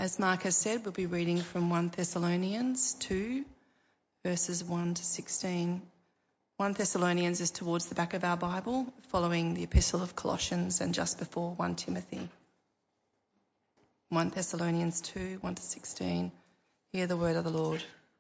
As Mark has said, we'll be reading from 1 Thessalonians 2, verses 1 to 16. 1 Thessalonians is towards the back of our Bible, following the Epistle of Colossians and just before 1 Timothy. 1 Thessalonians 2, 1 to 16. Hear the word of the Lord.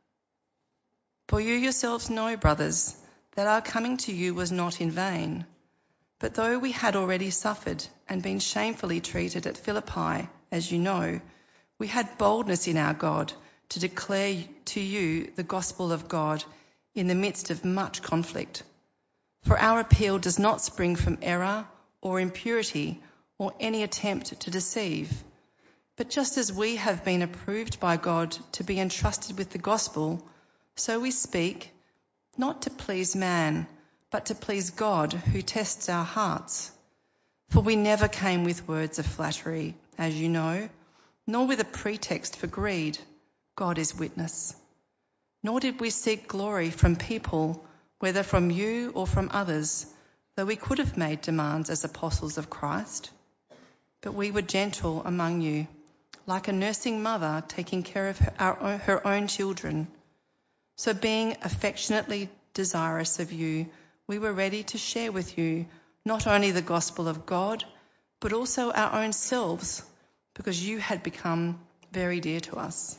For you yourselves know, brothers, that our coming to you was not in vain. But though we had already suffered and been shamefully treated at Philippi, as you know, we had boldness in our God to declare to you the gospel of God in the midst of much conflict. For our appeal does not spring from error or impurity or any attempt to deceive. But just as we have been approved by God to be entrusted with the gospel, so we speak, not to please man, but to please God who tests our hearts. For we never came with words of flattery, as you know, nor with a pretext for greed, God is witness. Nor did we seek glory from people, whether from you or from others, though we could have made demands as apostles of Christ. But we were gentle among you, like a nursing mother taking care of her own children. So being affectionately desirous of you, we were ready to share with you not only the gospel of God, but also our own selves, because you had become very dear to us.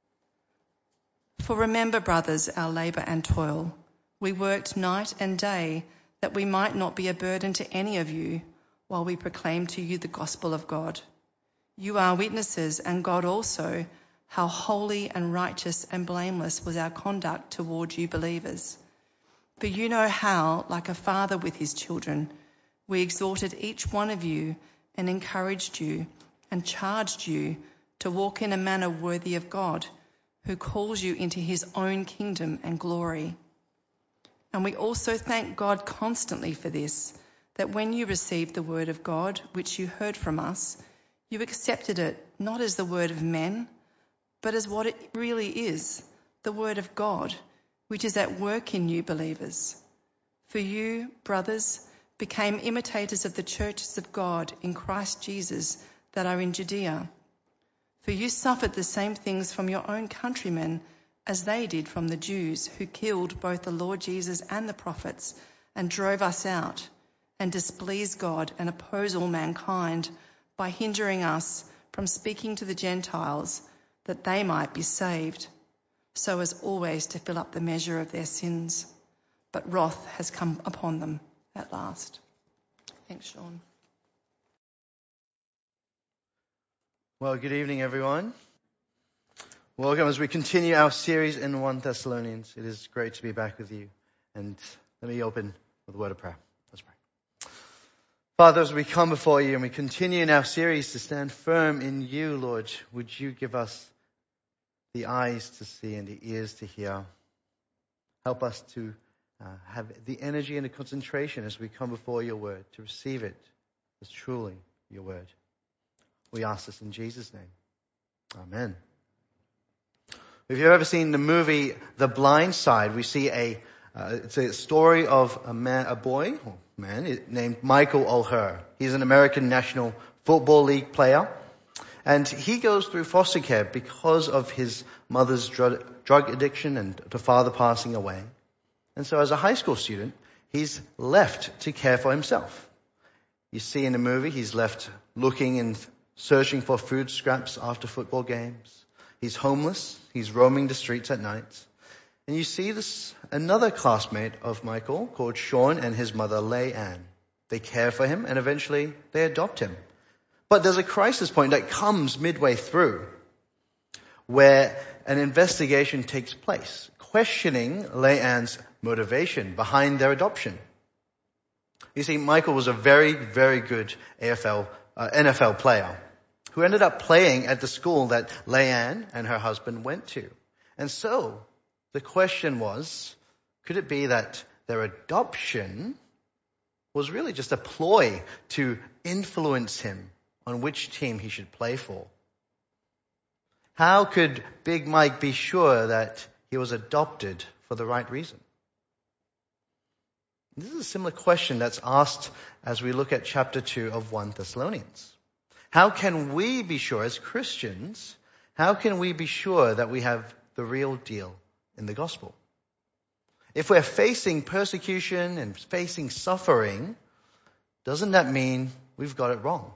For remember, brothers, our labour and toil. We worked night and day that we might not be a burden to any of you while we proclaim to you the gospel of God. You are witnesses, and God also, how holy and righteous and blameless was our conduct toward you believers. For you know how, like a father with his children, we exhorted each one of you and encouraged you and charged you to walk in a manner worthy of God, who calls you into his own kingdom and glory. And we also thank God constantly for this, that when you received the word of God, which you heard from us, you accepted it not as the word of men, but as what it really is, the word of God, which is at work in you believers. For you, brothers, became imitators of the churches of God in Christ Jesus that are in Judea. For you suffered the same things from your own countrymen as they did from the Jews, who killed both the Lord Jesus and the prophets and drove us out and displeased God and oppose all mankind by hindering us from speaking to the Gentiles that they might be saved, so as always to fill up the measure of their sins. But wrath has come upon them at last. Thanks, Sean. Well, good evening, everyone. Welcome as we continue our series in 1 Thessalonians. It is great to be back with you. And let me open with a word of prayer. Let's pray. Father, as we come before you and we continue in our series to stand firm in you, Lord, would you give us the eyes to see and the ears to hear? Help us to have the energy and the concentration as we come before your word, to receive it as truly your word. We ask this in Jesus' name. Amen. If you've ever seen the movie The Blind Side, we see it's a story of a boy named Michael O'Hare. He's an American National Football League player. And he goes through foster care because of his mother's drug addiction and the father passing away. And so as a high school student, he's left to care for himself. You see in the movie, he's left looking and searching for food scraps after football games. He's homeless. He's roaming the streets at night. And you see another classmate of Michael called Sean and his mother, Leigh-Ann. They care for him and eventually they adopt him. But there's a crisis point that comes midway through where an investigation takes place, questioning Leigh-Ann's motivation behind their adoption. You see, Michael was a very, very good NFL player who ended up playing at the school that Leigh-Ann and her husband went to. And so the question was, could it be that their adoption was really just a ploy to influence him on which team he should play for? How could Big Mike be sure that he was adopted for the right reason? This is a similar question that's asked as we look at chapter 2 of 1 Thessalonians. How can we be sure as Christians how can we be sure that we have the real deal in the gospel? If we're facing persecution and facing suffering, doesn't that mean we've got it wrong?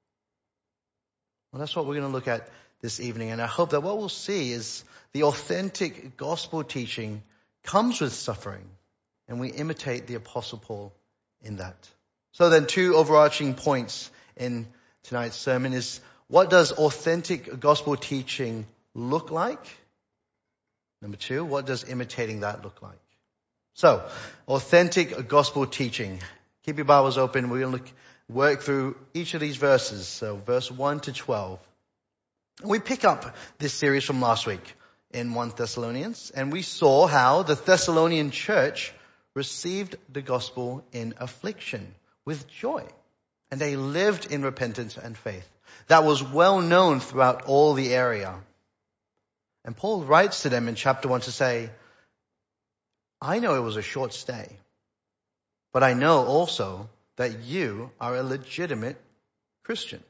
Well, that's what we're going to look at this evening. And I hope that what we'll see is the authentic gospel teaching comes with suffering, and we imitate the Apostle Paul in that. So then 2 overarching points in tonight's sermon is, what does authentic gospel teaching look like? Number 2, what does imitating that look like? So, authentic gospel teaching. Keep your Bibles open. We're going to work through each of these verses. So verse 1 to 12. We pick up this series from last week in 1 Thessalonians, and we saw how the Thessalonian church received the gospel in affliction with joy, and they lived in repentance and faith. That was well known throughout all the area. And Paul writes to them in chapter 1 to say, I know it was a short stay, but I know also that you are a legitimate Christian.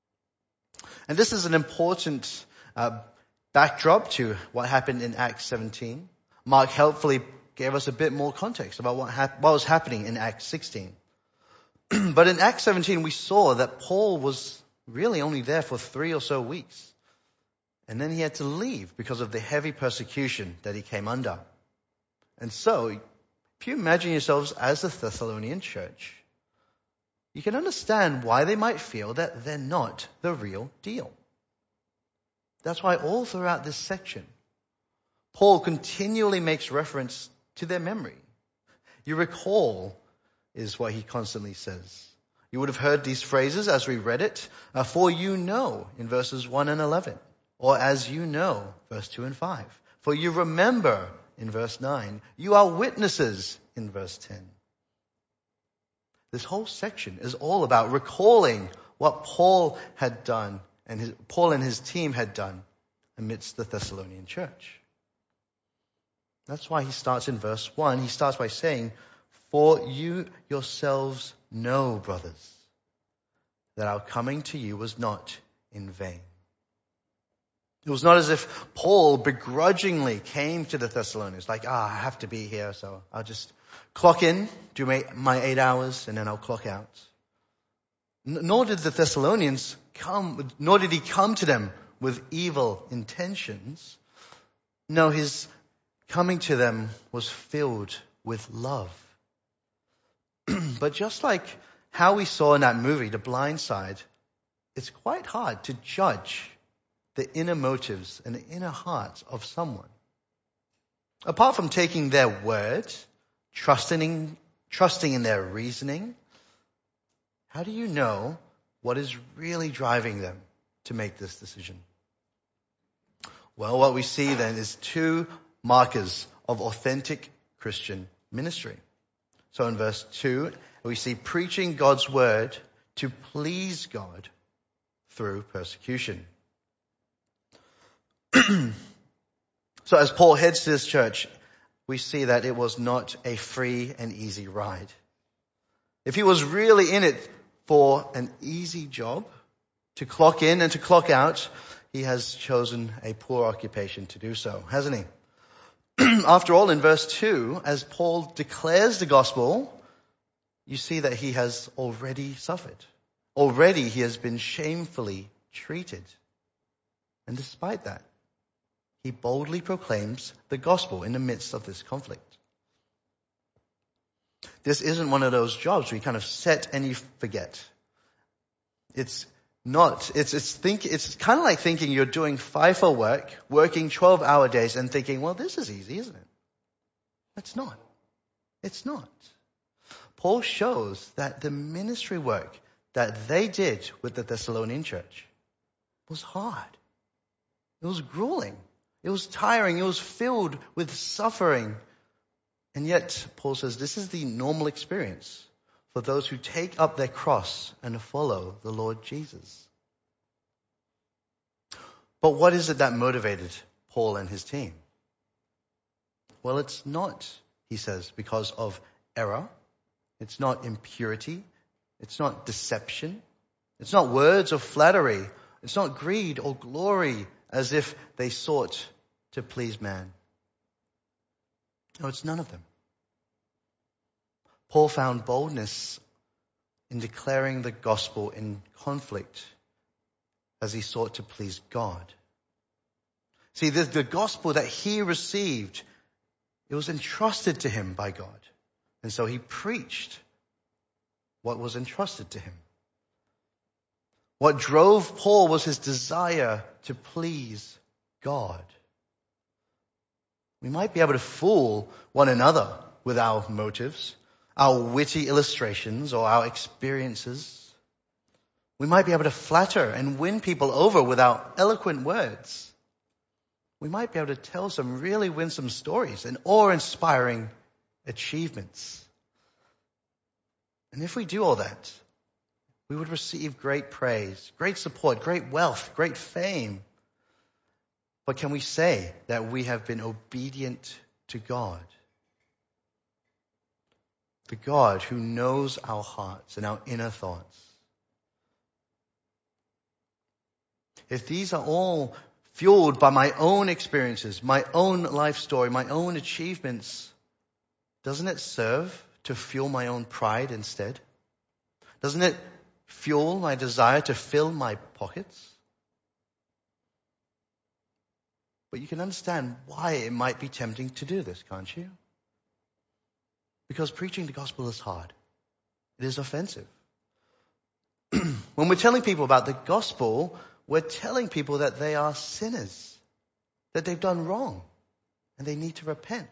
And this is an important backdrop to what happened in Acts 17. Mark helpfully gave us a bit more context about what was happening in Acts 16. But in Acts 17, we saw that Paul was really only there for 3 or so weeks. And then he had to leave because of the heavy persecution that he came under. And so, if you imagine yourselves as the Thessalonian church, you can understand why they might feel that they're not the real deal. That's why all throughout this section, Paul continually makes reference to their memory. You recall is what he constantly says. You would have heard these phrases as we read it. For you know, in verses 1 and 11. Or as you know, verse 2 and 5. For you remember, in verse 9. You are witnesses, in verse 10. This whole section is all about recalling what Paul had done, and Paul and his team had done amidst the Thessalonian church. That's why he starts in verse 1. He starts by saying, for you yourselves know, brothers, that our coming to you was not in vain. It was not as if Paul begrudgingly came to the Thessalonians, like, I have to be here, so I'll just clock in, do my 8 hours, and then I'll clock out. Nor did the Thessalonians nor did he come to them with evil intentions. No, his coming to them was filled with love. But just like how we saw in that movie, The Blind Side, it's quite hard to judge the inner motives and the inner hearts of someone. Apart from taking their word, trusting in their reasoning, how do you know what is really driving them to make this decision? Well, what we see then is 2 markers of authentic Christian ministry. So in verse 2, we see preaching God's word to please God through persecution. So as Paul heads to this church, we see that it was not a free and easy ride. If he was really in it for an easy job, to clock in and to clock out, he has chosen a poor occupation to do so, hasn't he? After all, in verse 2, as Paul declares the gospel, you see that he has already suffered. Already he has been shamefully treated. And despite that, he boldly proclaims the gospel in the midst of this conflict. This isn't one of those jobs where you kind of set and you forget. It's not. It's kind of like thinking you're doing FIFO work, working 12-hour days and thinking, well, this is easy, isn't it? It's not. It's not. Paul shows that the ministry work that they did with the Thessalonian church was hard. It was grueling. It was tiring. It was filled with suffering. And yet, Paul says, this is the normal experience for those who take up their cross and follow the Lord Jesus. But what is it that motivated Paul and his team? Well, it's not, he says, because of error. It's not impurity. It's not deception. It's not words of flattery. It's not greed or glory as if they sought to please man. No, it's none of them. Paul found boldness in declaring the gospel in conflict as he sought to please God. See, the gospel that he received, it was entrusted to him by God. And so he preached what was entrusted to him. What drove Paul was his desire to please God. We might be able to fool one another with our motives, our witty illustrations, or our experiences. We might be able to flatter and win people over with our eloquent words. We might be able to tell some really winsome stories and awe-inspiring achievements. And if we do all that, we would receive great praise, great support, great wealth, great fame. But can we say that we have been obedient to God? The God who knows our hearts and our inner thoughts. If these are all fueled by my own experiences, my own life story, my own achievements, doesn't it serve to fuel my own pride instead? Doesn't it fuel my desire to fill my pockets? But you can understand why it might be tempting to do this, can't you? Because preaching the gospel is hard. It is offensive. When we're telling people about the gospel, we're telling people that they are sinners, that they've done wrong, and they need to repent.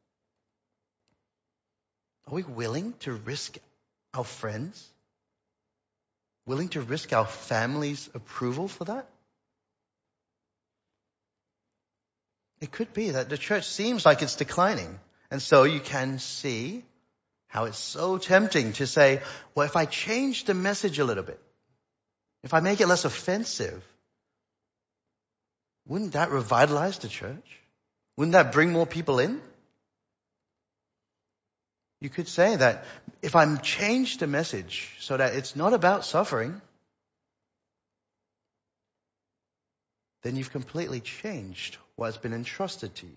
Are we willing to risk our friends? Willing to risk our family's approval for that? It could be that the church seems like it's declining. And so you can see how it's so tempting to say, well, if I change the message a little bit, if I make it less offensive, wouldn't that revitalize the church? Wouldn't that bring more people in? You could say that if I change the message so that it's not about suffering, then you've completely changed what's been entrusted to you.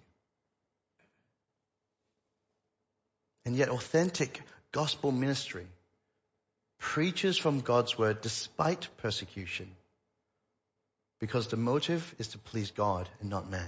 And yet authentic gospel ministry preaches from God's word despite persecution, because the motive is to please God and not man.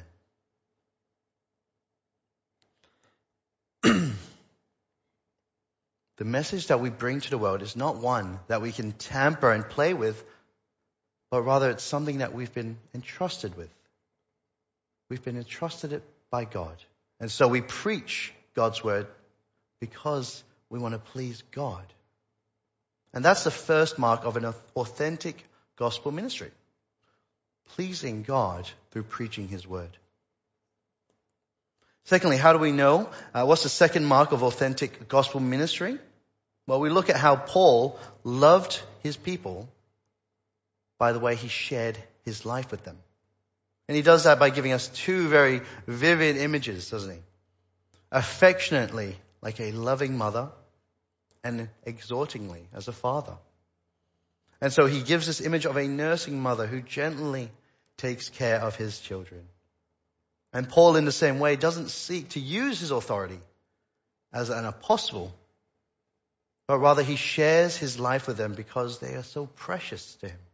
The message that we bring to the world is not one that we can tamper and play with, but rather it's something that we've been entrusted with. We've been entrusted it by God. And so we preach God's word because we want to please God. And that's the first mark of an authentic gospel ministry. Pleasing God through preaching his word. Secondly, how do we know? What's the second mark of authentic gospel ministry? Well, we look at how Paul loved his people by the way he shared his life with them. And he does that by giving us two very vivid images, doesn't he? Affectionately, like a loving mother, and exhortingly, as a father. And so he gives this image of a nursing mother who gently takes care of his children. And Paul, in the same way, doesn't seek to use his authority as an apostle, but rather he shares his life with them because they are so precious to him.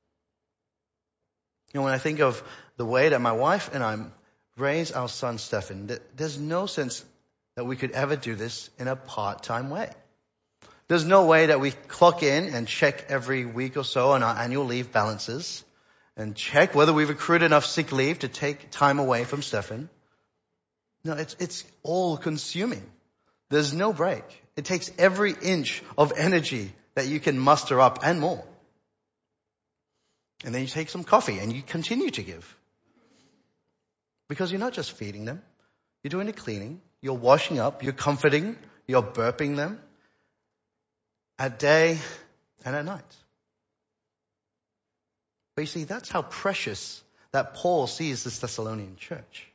You know, when I think of the way that my wife and I raise our son Stefan, there's no sense that we could ever do this in a part-time way. There's no way that we clock in and check every week or so on our annual leave balances and check whether we've accrued enough sick leave to take time away from Stefan. No, it's all consuming. There's no break. It takes every inch of energy that you can muster up and more. And then you take some coffee and you continue to give. Because you're not just feeding them. You're doing the cleaning. You're washing up. You're comforting. You're burping them. At day and at night. But you see, that's how precious that Paul sees this Thessalonian church.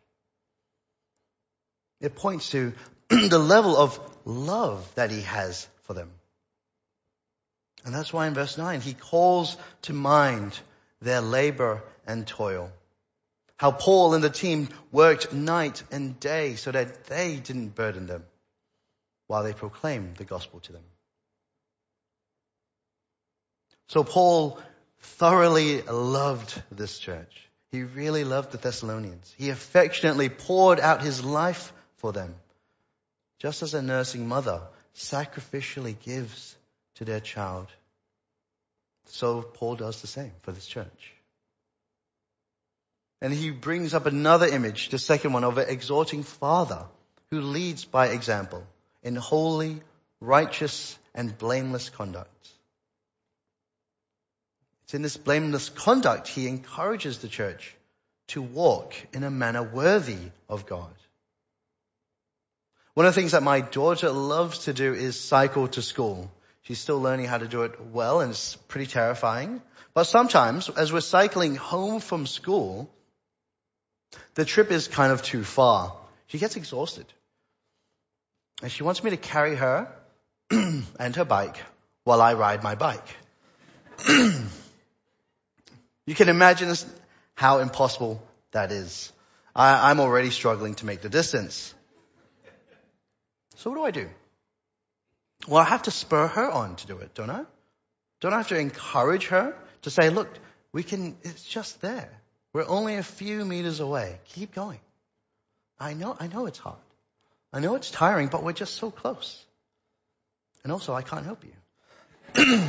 It points to the level of love that he has for them. And that's why in verse 9, he calls to mind their labor and toil. How Paul and the team worked night and day so that they didn't burden them while they proclaimed the gospel to them. So Paul thoroughly loved this church. He really loved the Thessalonians. He affectionately poured out his life for them, just as a nursing mother sacrificially gives to their child. So Paul does the same for this church. And he brings up another image, the second one, of an exhorting father who leads by example in holy, righteous, and blameless conduct. It's in this blameless conduct he encourages the church to walk in a manner worthy of God. One of the things that my daughter loves to do is cycle to school. She's still learning how to do it well, and it's pretty terrifying. But sometimes, as we're cycling home from school, the trip is kind of too far. She gets exhausted. And she wants me to carry her and her bike while I ride my bike. You can imagine how impossible that is. I'm already struggling to make the distance. So what do? Well, I have to spur her on to do it, don't I? Don't I have to encourage her to say, look, it's just there. We're only a few meters away. Keep going. I know it's hard. I know it's tiring, but we're just so close. And also, I can't help you.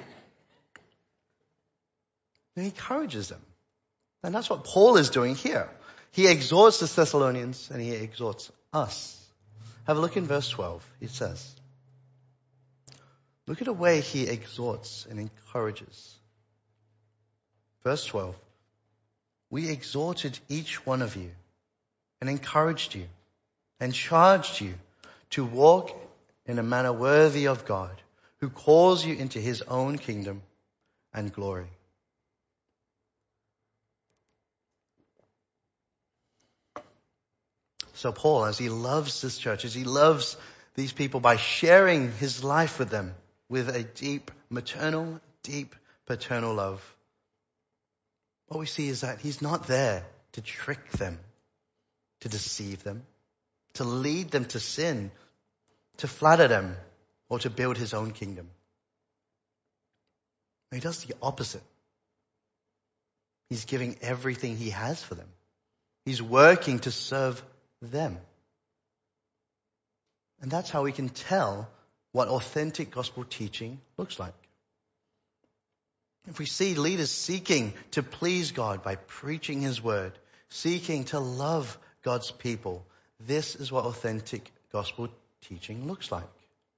And he encourages them. And that's what Paul is doing here. He exhorts the Thessalonians and he exhorts us. Have a look in verse 12. It says, look at the way he exhorts and encourages. Verse 12. We exhorted each one of you and encouraged you and charged you to walk in a manner worthy of God, who calls you into his own kingdom and glory. So Paul, as he loves this church, as he loves these people by sharing his life with them with a deep maternal, deep paternal love, what we see is that he's not there to trick them, to deceive them, to lead them to sin, to flatter them, or to build his own kingdom. He does the opposite. He's giving everything he has for them. He's working to serve them. And that's how we can tell what authentic gospel teaching looks like. If we see leaders seeking to please God by preaching his word, seeking to love God's people, this is what authentic gospel teaching looks like.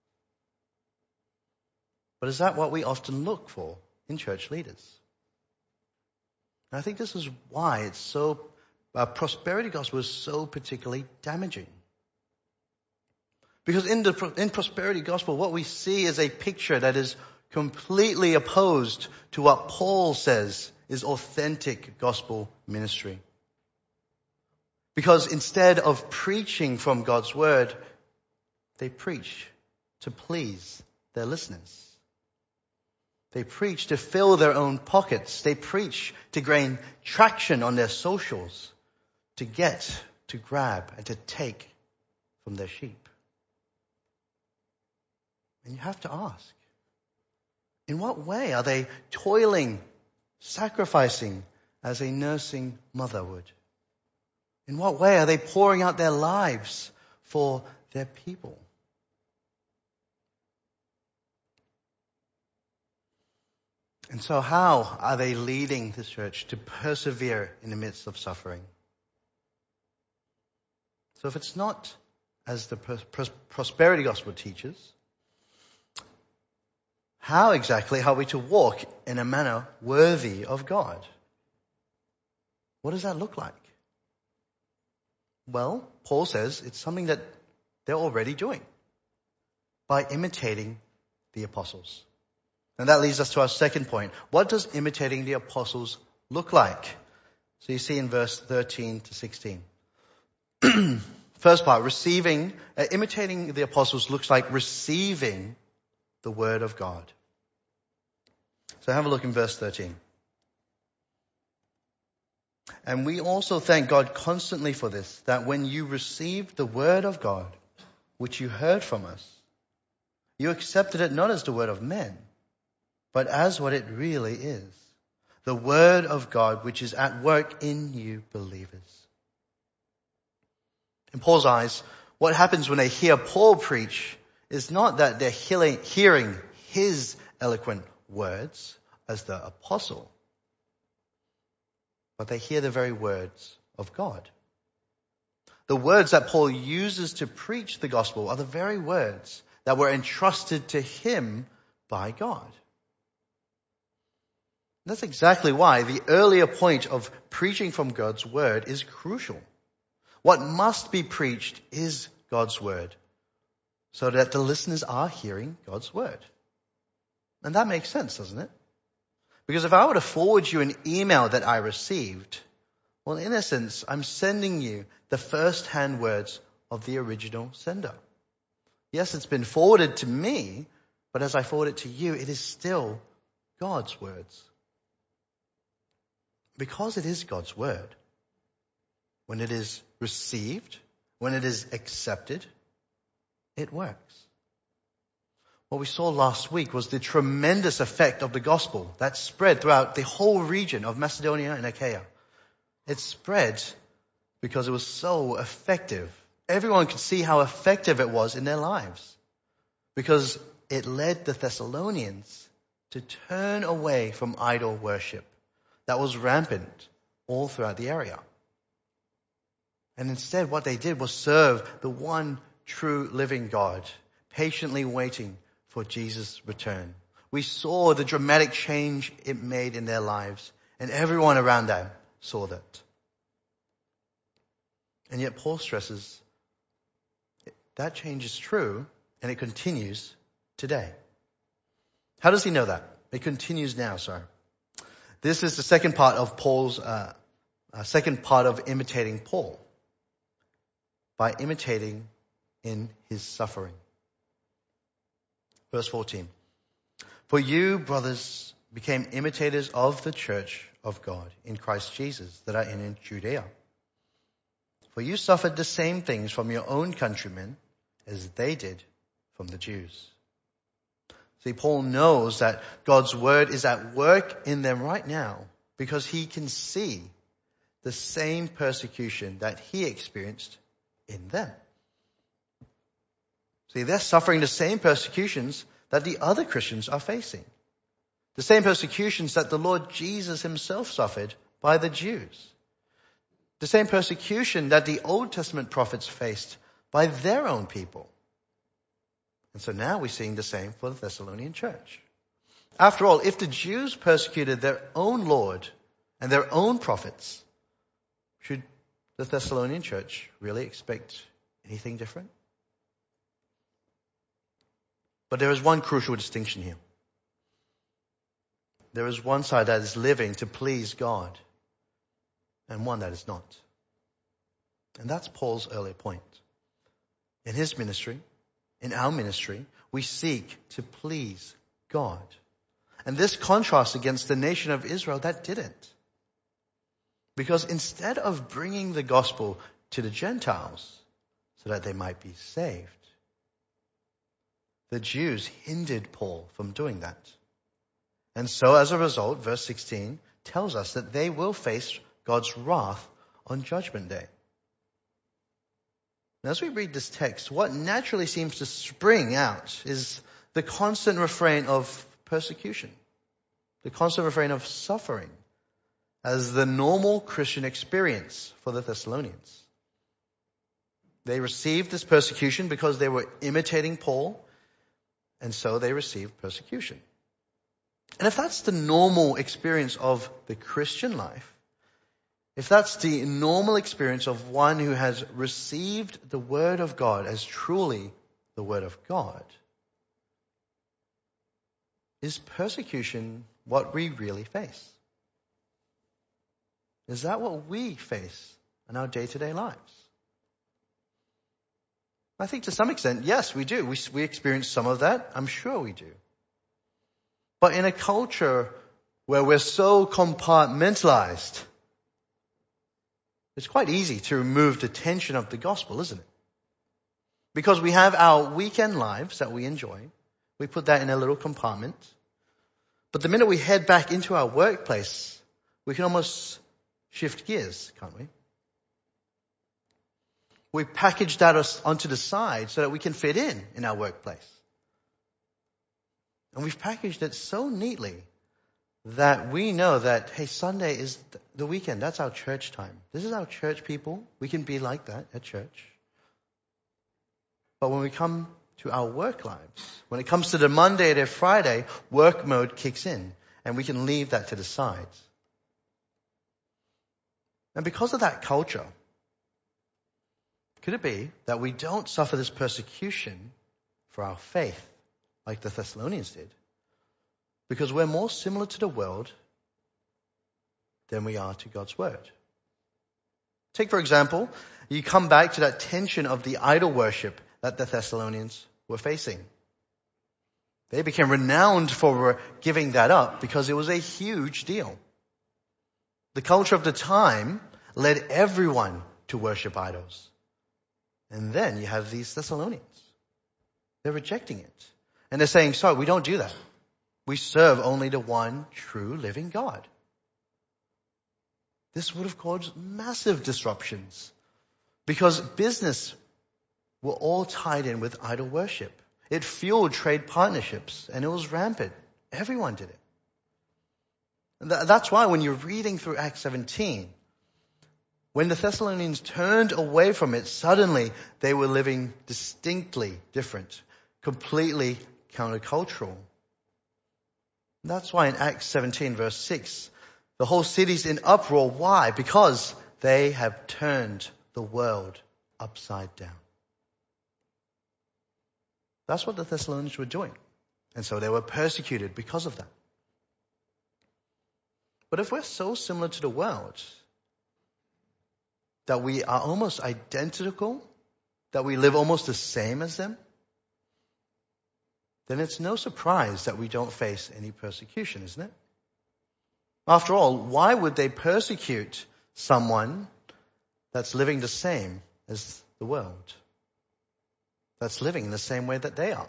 But is that what we often look for in church leaders? And I think this is why it's so prosperity gospel is so particularly damaging. Because in prosperity gospel, what we see is a picture that is completely opposed to what Paul says is authentic gospel ministry. Because instead of preaching from God's word, they preach to please their listeners. They preach to fill their own pockets. They preach to gain traction on their socials, to get, to grab, and to take from their sheep. And you have to ask, in what way are they toiling, sacrificing as a nursing mother would? In what way are they pouring out their lives for their people? And so how are they leading this church to persevere in the midst of suffering? So if it's not as the prosperity gospel teaches, how exactly are we to walk in a manner worthy of God? What does that look like? Well, Paul says it's something that they're already doing by imitating the apostles. And that leads us to our second point. What does imitating the apostles look like? So you see in verse 13 to 16. First part, imitating the apostles looks like receiving the word of God. So have a look in verse 13. And we also thank God constantly for this, that when you received the word of God, which you heard from us, you accepted it not as the word of men, but as what it really is, the word of God which is at work in you believers. In Paul's eyes, what happens when they hear Paul preach is not that they're hearing his eloquent words as the apostle, but they hear the very words of God. The words that Paul uses to preach the gospel are the very words that were entrusted to him by God. That's exactly why the earlier point of preaching from God's word is crucial. What must be preached is God's word, so that the listeners are hearing God's word. And that makes sense, doesn't it? Because if I were to forward you an email that I received, well, in essence, I'm sending you the first-hand words of the original sender. Yes, it's been forwarded to me, but as I forward it to you, it is still God's words. Because it is God's word, when it is received, when it is accepted, it works. What we saw last week was the tremendous effect of the gospel that spread throughout the whole region of Macedonia and Achaia. It spread because it was so effective. Everyone could see how effective it was in their lives, because it led the Thessalonians to turn away from idol worship that was rampant all throughout the area. And instead, what they did was serve the one true living God, patiently waiting for Jesus' return. We saw the dramatic change it made in their lives, and everyone around them saw that. And yet Paul stresses that change is true, and it continues today. How does he know that? It continues now, sorry. This is the second part of Paul's, second part of imitating Paul. By imitating in his suffering. Verse 14. For you, brothers, became imitators of the church of God in Christ Jesus that are in Judea. For you suffered the same things from your own countrymen as they did from the Jews. See, Paul knows that God's word is at work in them right now because he can see the same persecution that he experienced in them. See, they're suffering the same persecutions that the other Christians are facing. The same persecutions that the Lord Jesus himself suffered by the Jews. The same persecution that the Old Testament prophets faced by their own people. And so now we're seeing the same for the Thessalonian church. After all, if the Jews persecuted their own Lord and their own prophets, should the Thessalonian church really expect anything different? But there is one crucial distinction here. There is one side that is living to please God and one that is not. And that's Paul's earlier point. In his ministry, in our ministry, we seek to please God. And this contrasts against the nation of Israel that didn't. Because instead of bringing the gospel to the Gentiles so that they might be saved, the Jews hindered Paul from doing that. And so as a result, verse 16 tells us that they will face God's wrath on Judgment Day. Now, as we read this text, what naturally seems to spring out is the constant refrain of persecution, the constant refrain of suffering, as the normal Christian experience for the Thessalonians. They received this persecution because they were imitating Paul, and so they received persecution. And if that's the normal experience of the Christian life, if that's the normal experience of one who has received the Word of God as truly the Word of God, is persecution what we really face? Is that what we face in our day-to-day lives? I think to some extent, yes, we do. We experience some of that. I'm sure we do. But in a culture where we're so compartmentalized, It's quite easy to remove the tension of the gospel, isn't it? Because we have our weekend lives that we enjoy. We put that in a little compartment. But the minute we head back into our workplace, we can almost shift gears, can't we? We package that onto the side so that we can fit in our workplace. And we've packaged it so neatly that we know that, hey, Sunday is the weekend. That's our church time. This is our church people. We can be like that at church. But when we come to our work lives, when it comes to the Monday to Friday, work mode kicks in, and we can leave that to the side. And because of that culture, could it be that we don't suffer this persecution for our faith like the Thessalonians did? Because we're more similar to the world than we are to God's word. Take, for example, you come back to that tension of the idol worship that the Thessalonians were facing. They became renowned for giving that up because it was a huge deal. The culture of the time led everyone to worship idols. And then you have these Thessalonians. They're rejecting it. And they're saying, sorry, we don't do that. We serve only the one true living God. This would have caused massive disruptions because business were all tied in with idol worship. It fueled trade partnerships and it was rampant. Everyone did it. And that's why when you're reading through Acts 17, when the Thessalonians turned away from it, suddenly they were living distinctly different, completely countercultural. That's why in Acts 17 verse 6, the whole city's in uproar. Why? Because they have turned the world upside down. That's what the Thessalonians were doing. And so they were persecuted because of that. But if we're so similar to the world, that we are almost identical, that we live almost the same as them, then it's no surprise that we don't face any persecution, isn't it? After all, why would they persecute someone that's living the same as the world? That's living in the same way that they are.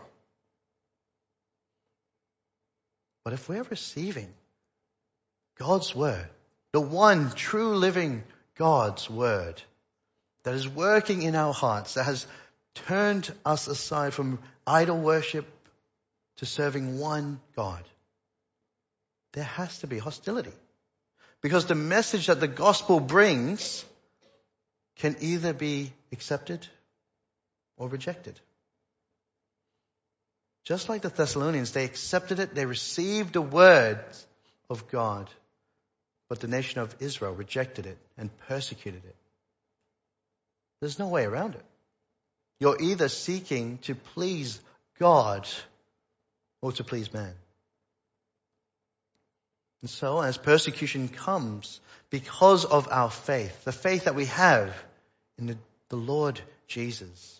But if we're receiving God's word, the one true living God's word that is working in our hearts, that has turned us aside from idol worship to serving one God, there has to be hostility. Because the message that the gospel brings can either be accepted or rejected. Just like the Thessalonians, they accepted it, they received the words of God, but the nation of Israel rejected it and persecuted it. There's no way around it. You're either seeking to please God or to please man. And so as persecution comes because of our faith, the faith that we have in the Lord Jesus,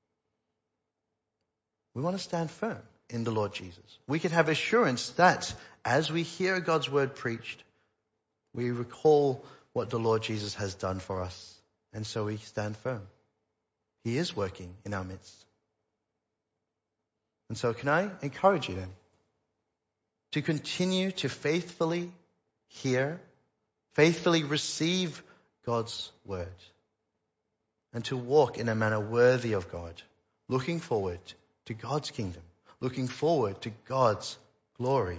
we want to stand firm in the Lord Jesus. We can have assurance that as we hear God's word preached, we recall what the Lord Jesus has done for us. And so we stand firm. He is working in our midst. And so can I encourage you then to continue to faithfully hear, faithfully receive God's word, and to walk in a manner worthy of God, looking forward to God's kingdom, looking forward to God's glory,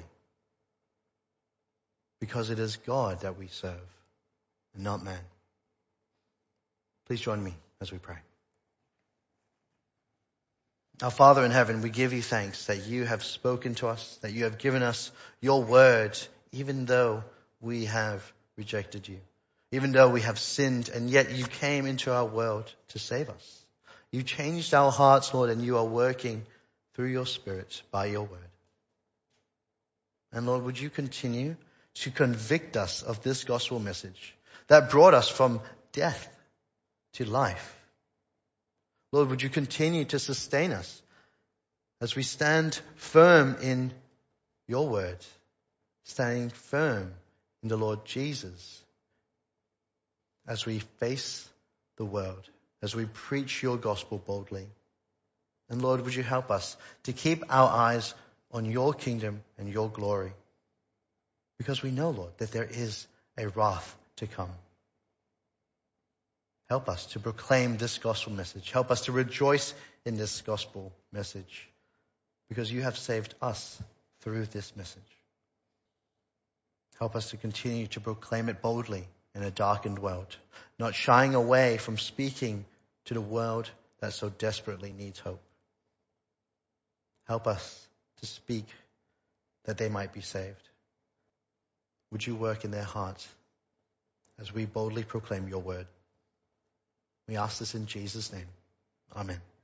because it is God that we serve and not man. Please join me as we pray. Our Father in heaven, we give you thanks that you have spoken to us, that you have given us your word, even though we have rejected you, even though we have sinned, and yet you came into our world to save us. You changed our hearts, Lord, and you are working through your Spirit by your word. And Lord, would you continue to convict us of this gospel message that brought us from death to life. Lord, would you continue to sustain us as we stand firm in your word, standing firm in the Lord Jesus, as we face the world, as we preach your gospel boldly. And Lord, would you help us to keep our eyes on your kingdom and your glory? Because we know, Lord, that there is a wrath to come. Help us to proclaim this gospel message. Help us to rejoice in this gospel message, because you have saved us through this message. Help us to continue to proclaim it boldly in a darkened world, not shying away from speaking to the world that so desperately needs hope. Help us to speak that they might be saved. Would you work in their hearts as we boldly proclaim your word? We ask this in Jesus' name. Amen.